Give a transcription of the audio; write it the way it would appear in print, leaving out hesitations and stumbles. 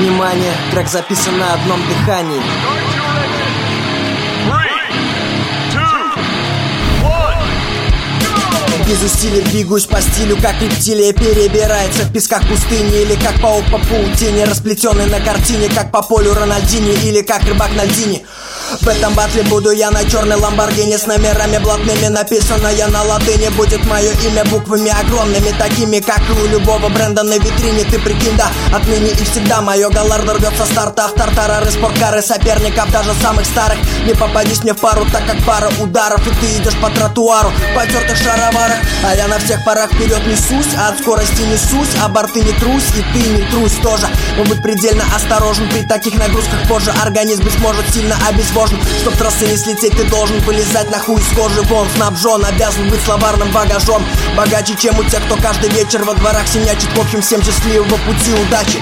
Внимание, трек записан на одном дыхании. Без усилий двигаюсь по стилю, как рептилия перебирается в песках пустыни. Или как паук по паутине, расплетенный на картине, как по полю Рональдини или как рыбак на льдине. В этом батле буду я на черной ламборгини с номерами блатными. Написано я на латыни, будет мое имя буквами огромными, такими, как и у любого бренда на витрине. Ты прикинь, да, отныне и всегда мое галардо рвет со старта. В тартарары, спорткары соперников, даже самых старых. Не попадись мне в пару, так как пара ударов, и ты идешь по тротуару в потертых шароварах. А я на всех парах вперед несусь, а от скорости несусь, а борты не трусь, и ты не трусь тоже. Но будь предельно осторожен, при таких нагрузках позже организм быть может сильно обезвожен. Чтоб трассы не слететь, ты должен вылезать на хуй с кожи вон. Снабжен, обязан быть словарным багажом, богаче, чем у тех, кто каждый вечер во дворах синячит. В общем, всем счастливого пути, удачи.